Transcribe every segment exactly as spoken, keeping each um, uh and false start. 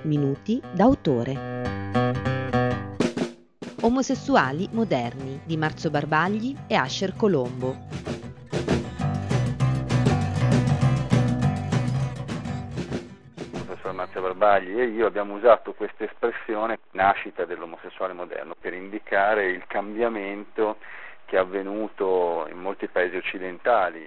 Minuti d'autore. Omosessuali moderni di Marzio Barbagli e Asher Colombo. Il professor Marzio Barbagli e io abbiamo usato questa espressione nascita dell'omosessuale moderno per indicare il cambiamento che è avvenuto in molti paesi occidentali.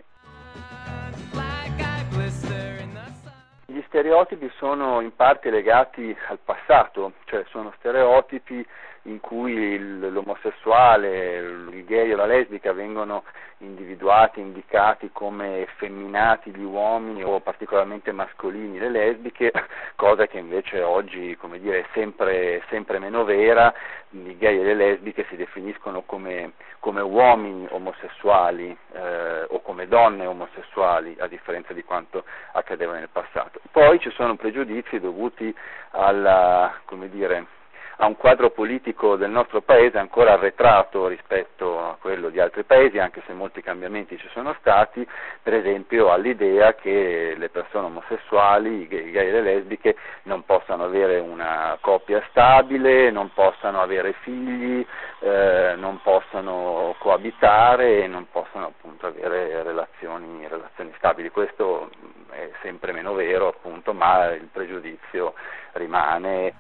Gli stereotipi sono in parte legati al passato, cioè sono stereotipi in cui l'omosessuale, il gay o la lesbica vengono individuati, indicati come effeminati gli uomini o particolarmente mascolini le lesbiche, cosa che invece oggi, come dire, è sempre, sempre meno vera. I gay e le lesbiche si definiscono come, come uomini omosessuali eh, o come donne omosessuali, a differenza di quanto accadeva nel passato. Poi ci sono pregiudizi dovuti alla, come dire, a un quadro politico del nostro paese ancora arretrato rispetto a quello di altri paesi, anche se molti cambiamenti ci sono stati, per esempio all'idea che le persone omosessuali, i gay, i gay e le lesbiche, non possano avere una coppia stabile, non possano avere figli, eh, non possano coabitare e non possano appunto avere relazioni, relazioni stabili. Questo è sempre meno vero appunto, ma il pregiudizio rimane.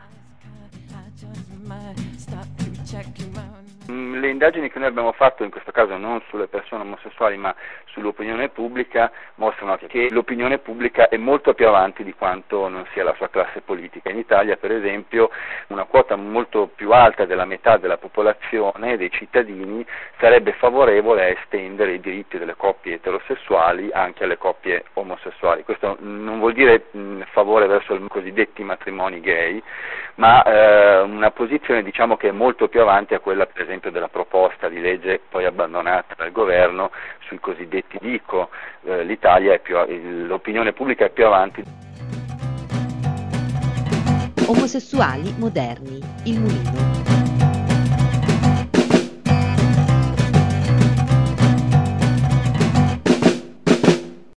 Le indagini che noi abbiamo fatto, in questo caso non sulle persone omosessuali ma sull'opinione pubblica, mostrano che l'opinione pubblica è molto più avanti di quanto non sia la sua classe politica. In Italia, per esempio, una quota molto più alta della metà della popolazione, dei cittadini, sarebbe favorevole a estendere i diritti delle coppie eterosessuali anche alle coppie omosessuali. Questo non vuol dire mh, favore verso i cosiddetti matrimoni gay, ma eh, una posizione, diciamo, che è molto più avanti a quella, per esempio, della proposta di legge poi abbandonata dal governo sui cosiddetti D I C O. Eh, L'Italia è più, l'opinione pubblica è più avanti. Omosessuali moderni, il Mulino.